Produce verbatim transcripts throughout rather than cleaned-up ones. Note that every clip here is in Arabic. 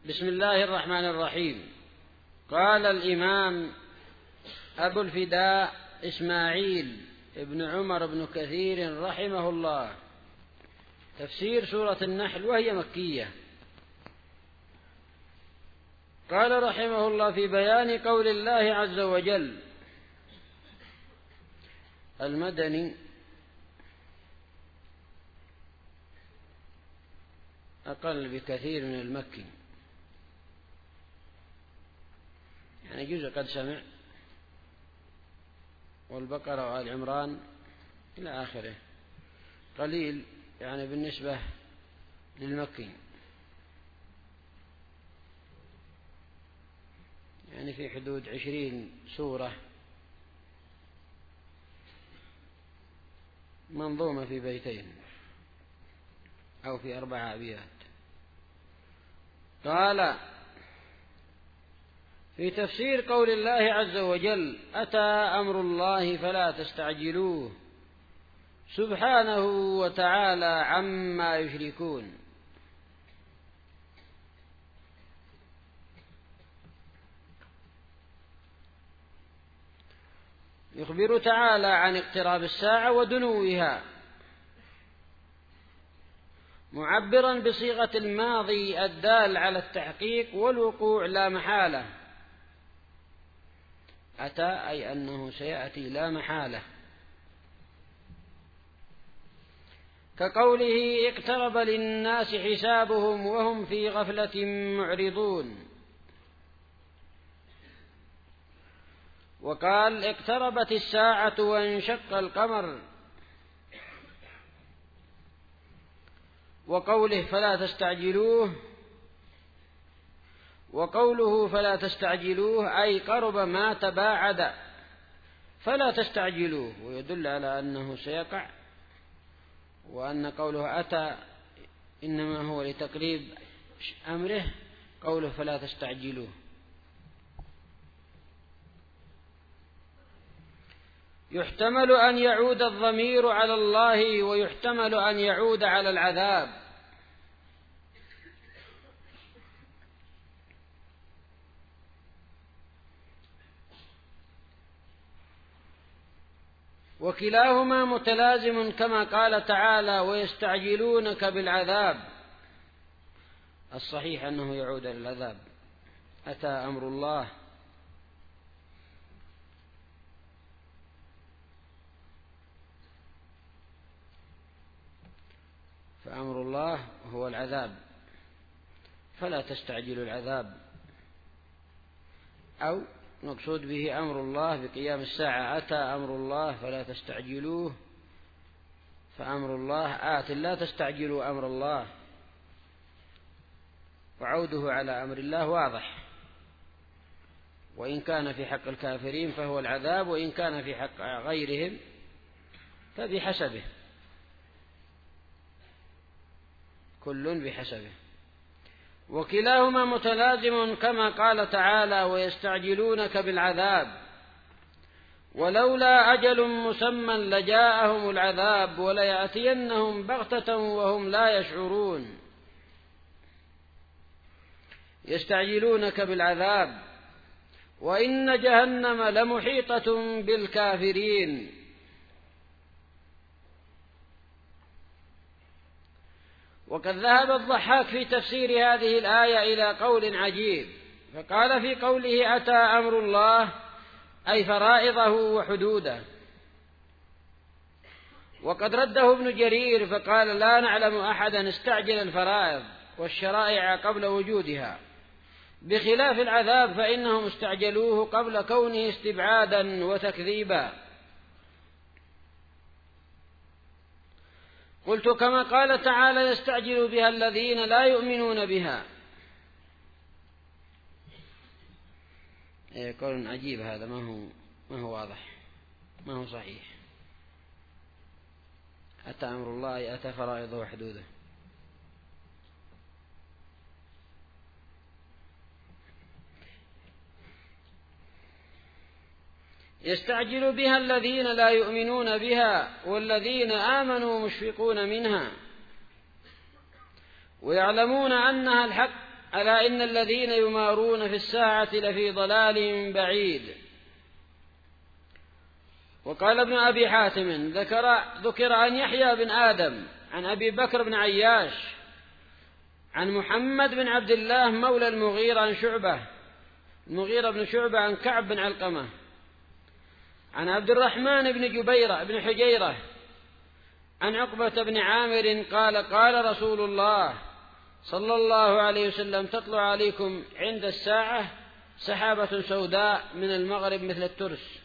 بسم الله الرحمن الرحيم. قال الإمام أبو الفداء إسماعيل ابن عمر بن كثير رحمه الله: تفسير سورة النحل وهي مكية. قال رحمه الله: في بيان قول الله عز وجل. المدني أقل بكثير من المكي، يعني جزء قد سمع، والبقرة وآل عمران إلى آخره قليل يعني بالنسبة للمكي، يعني في حدود عشرين سورة منظومة في بيتين أو في أربع أبيات. قال: في تفسير قول الله عز وجل: أتى أمر الله فلا تستعجلوه سبحانه وتعالى عما يشركون. يخبر تعالى عن اقتراب الساعة ودنوها، معبرا بصيغة الماضي الدال على التحقيق والوقوع لا محالة. أتى أي أنه سيأتي لا محالة، كقوله: اقترب للناس حسابهم وهم في غفلة معرضون. وقال: اقتربت الساعة وانشق القمر. وقوله: فلا تستعجلوه، وقوله فلا تستعجلوه أي قرب ما تباعد فلا تستعجلوه، ويدل على أنه سيقع، وأن قوله أتى إنما هو لتقريب أمره، قوله فلا تستعجلوه. يحتمل أن يعود الضمير على الله، ويحتمل أن يعود على العذاب. وكلاهما متلازم، كما قال تعالى: ويستعجلونك بالعذاب. الصحيح أنه يعود إلى العذاب. أتى أمر الله، فأمر الله هو العذاب، فلا تستعجلوا العذاب، أو مقصود به أمر الله بقيام الساعة. أتى أمر الله فلا تستعجلوه، فأمر الله آت، لا تستعجلوا أمر الله. وعوده على أمر الله واضح، وإن كان في حق الكافرين فهو العذاب، وإن كان في حق غيرهم فبحسبه، كل بحسبه. وكلاهما متلازم، كما قال تعالى: ويستعجلونك بالعذاب ولولا أجل مسمى لجاءهم العذاب وليأتينهم بغتة وهم لا يشعرون. يستعجلونك بالعذاب وإن جهنم لمحيطة بالكافرين. وقد ذهب الضحاك في تفسير هذه الآية إلى قول عجيب، فقال في قوله: أتى أمر الله أي فرائضه وحدوده. وقد رده ابن جرير فقال: لا نعلم أحدا استعجل الفرائض والشرائع قبل وجودها، بخلاف العذاب فإنهم استعجلوه قبل كونه استبعادا وتكذيبا. قلت: كما قال تعالى: يستعجل بها الذين لا يؤمنون بها. إيه، قول عجيب هذا، ما هو ما هو واضح، ما هو صحيح. أتى أمر الله أتى فرائضه وحدوده. يستعجل بها الذين لا يؤمنون بها والذين آمنوا مشفقون منها ويعلمون أنها الحق ألا إن الذين يمارون في الساعة لفي ضلال بعيد. وقال ابن أبي حاتم ذكر, ذكر عن يحيى بن آدم عن أبي بكر بن عياش عن محمد بن عبد الله مولى المغيرة عن شعبة المغيرة بن شعبة عن كعب بن علقمة عن عبد الرحمن بن جبيرة بن حجيرة عن عقبة بن عامر قال قال رسول الله صلى الله عليه وسلم تطلع عليكم عند الساعة سحابة سوداء من المغرب مثل الترس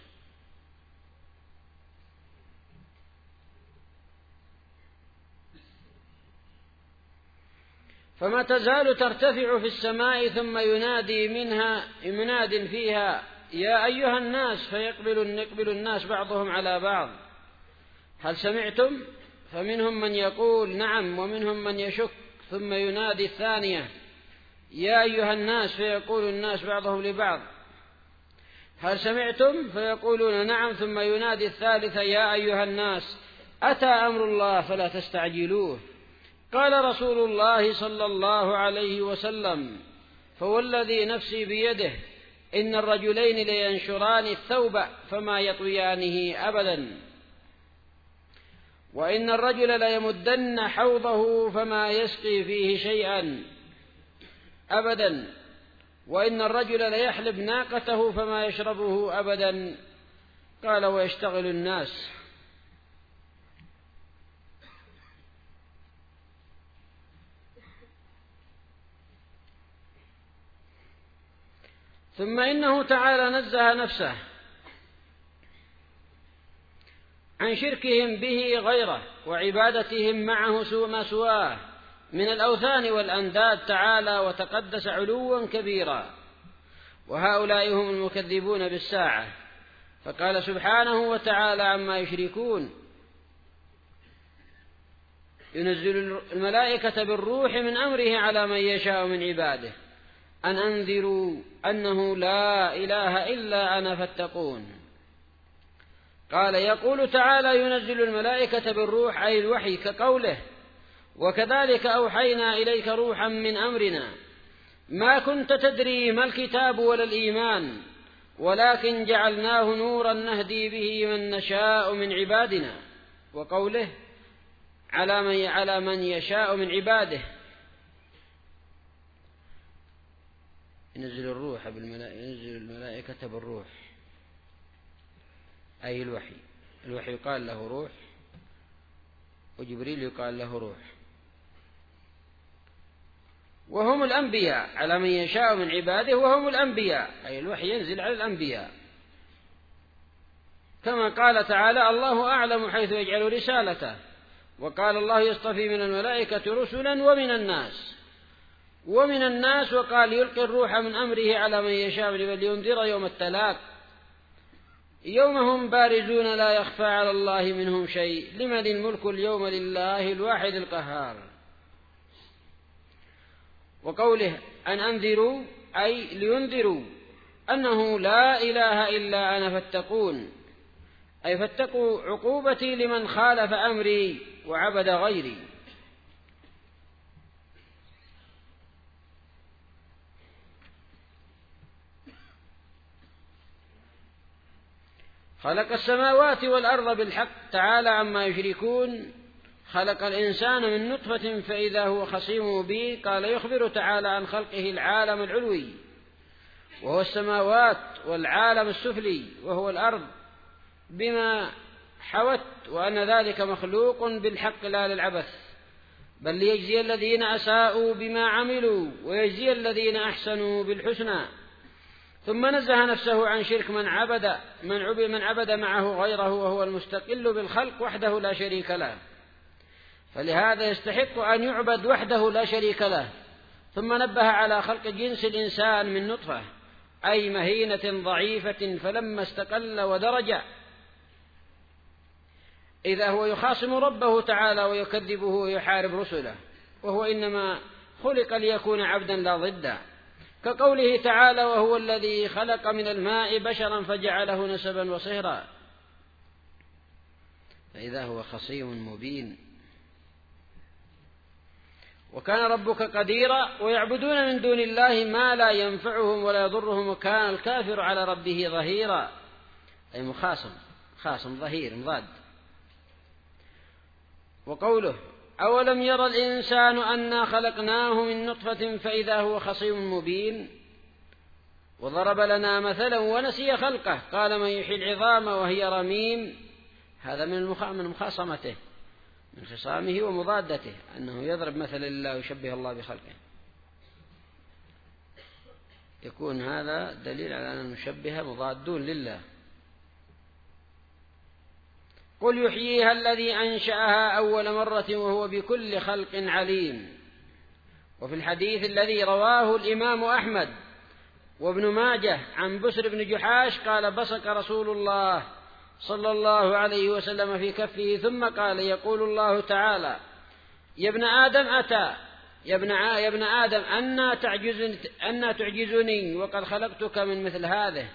فما تزال ترتفع في السماء ثم ينادي منها مناد فيها يا أيها الناس فيقبل يقبل الناس بعضهم على بعض هل سمعتم؟ فمنهم من يقول نعم ومنهم من يشك ثم ينادي الثانية يا أيها الناس فيقول الناس بعضهم لبعض هل سمعتم؟ فيقولون نعم ثم ينادي الثالثة يا أيها الناس أتى أمر الله فلا تستعجلوه. قال رسول الله صلى الله عليه وسلم فوالذي نفسي بيده إن الرجلين لينشران الثوب فما يطويانه أبدا وإن الرجل ليمدن حوضه فما يسقي فيه شيئا أبدا وإن الرجل ليحلب ناقته فما يشربه أبدا. قال ويشتغل الناس ثم إنه تعالى نزه نفسه عن شركهم به غيره وعبادتهم معه سوء ما سواه من الأوثان والأنداد تعالى وتقدس علوا كبيرا وهؤلاء هم المكذبون بالساعة. فقال سبحانه وتعالى عما يشركون ينزل الملائكة بالروح من أمره على من يشاء من عباده أن أنذروا أنه لا إله إلا أنا فاتقون. قال يقول تعالى ينزل الملائكة بالروح أي الوحي كقوله وكذلك أوحينا إليك روحا من أمرنا ما كنت تدري ما الكتاب ولا الإيمان ولكن جعلناه نورا نهدي به من نشاء من عبادنا وقوله على من, على من يشاء من عباده ينزل الروح بالملائكة ينزل الملائكة بالروح أي الوحي. الوحي يقال له روح وجبريل يقال له روح وهم الأنبياء على من يشاء من عباده وهم الأنبياء أي الوحي ينزل على الأنبياء كما قال تعالى الله أعلم حيث يجعل رسالته وقال الله يصطفي من الملائكة رسلا ومن الناس ومن الناس وقال يلقي الروح من أمره على من يشاء لينذر يوم التلاق يوم هم بارزون لا يخفى على الله منهم شيء لمن الملك اليوم لله الواحد القهار. وقوله أن أنذروا أي لينذروا أنه لا إله إلا أنا فاتقون أي فاتقوا عقوبتي لمن خالف أمري وعبد غيري. خلق السماوات والأرض بالحق تعالى عما يشركون خلق الإنسان من نطفة فإذا هو خصيم مبين. قال يخبر تعالى عن خلقه العالم العلوي وهو السماوات والعالم السفلي وهو الأرض بما حوت وأن ذلك مخلوق بالحق لا للعبث بل ليجزي الذين أساءوا بما عملوا ويجزي الذين أحسنوا بالحسنى. ثم نزه نفسه عن شرك من عبد من عبد من عبد معه غيره وهو المستقل بالخلق وحده لا شريك له فلهذا يستحق أن يعبد وحده لا شريك له. ثم نبه على خلق جنس الإنسان من نطفة أي مهينة ضعيفة فلما استقل ودرج إذا هو يخاصم ربه تعالى ويكذبه ويحارب رسله وهو إنما خلق ليكون عبدا لا ضده كقوله تعالى وهو الذي خلق من الماء بشرا فجعله نسبا وصهرا فإذا هو خصيم مبين. وكان ربك قديرا ويعبدون من دون الله ما لا ينفعهم ولا يضرهم وكان الكافر على ربه ظهيرا، أي مخاصم خاصم ظهير مضاد. وقوله أولم ير الإنسان أنا خلقناه من نطفة فإذا هو خصيم مبين، وضرب لنا مثلا ونسي خلقه قال من يحيي العظام وهي رميم. هذا من مخاصمته من خصامه ومضادته أنه يضرب مثل لله ويشبه الله بخلقه. يكون هذا دليل على أن المشبهة مضادون لله. قل يحييها الذي أنشأها أول مرة وهو بكل خلق عليم. وفي الحديث الذي رواه الإمام أحمد وابن ماجه عن بسر بن جحاش قال بصق رسول الله صلى الله عليه وسلم في كفه ثم قال يقول الله تعالى يا ابن آدم أتى يا ابن, يا ابن آدم أنا تعجزني, أنا تعجزني وقد خلقتك من مثل هذه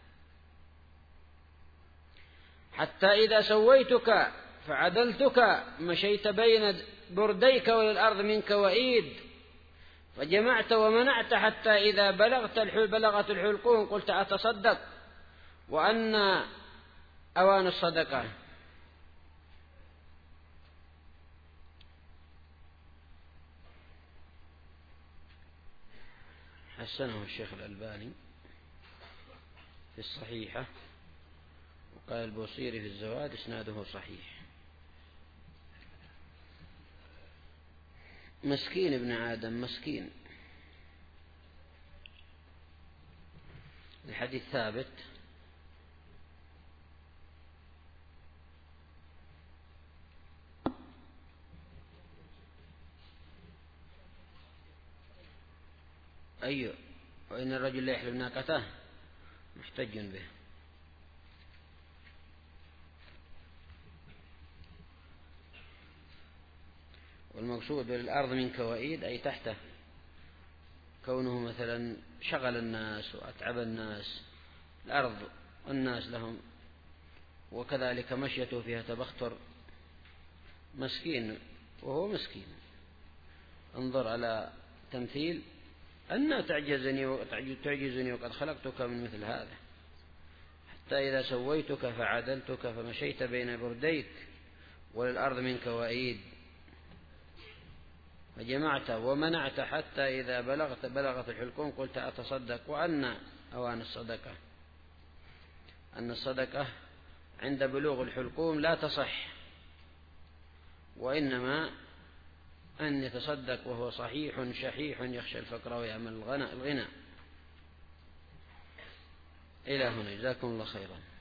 حتى إذا سويتك فعدلتك مشيت بين برديك وللأرض منك وإيد فجمعت ومنعت حتى إذا بلغت الحل بلغت الحلقوم قلت أتصدق وأن أوان الصدقة. حسنه الشيخ الألباني في الصحيحة وقال البوصيري في الزواد إسناده صحيح. مسكين ابن آدم مسكين. الحديث ثابت أيوه وإن الرجل لا يحلب ناقته محتج به. والمقصود بالأرض من كوائد أي تحته كونه مثلا شغل الناس وأتعب الناس الأرض والناس لهم وكذلك مشيته فيها تبختر مسكين وهو مسكين. انظر على تمثيل أن تعجزني وتعجزني وقد خلقتك من مثل هذا حتى إذا سويتك فعدلتك فمشيت بين برديك وللأرض منك وإيد فجمعت ومنعت حتى إذا بلغت بلغت الحلقوم قلت أتصدق وأن أوان الصدقة أن الصدقة عند بلوغ الحلقوم لا تصح وإنما أن يتصدق وهو صحيح شحيح يخشى الفقر ويعمل الغنى. إلى هنا جزاكم الله خيرا.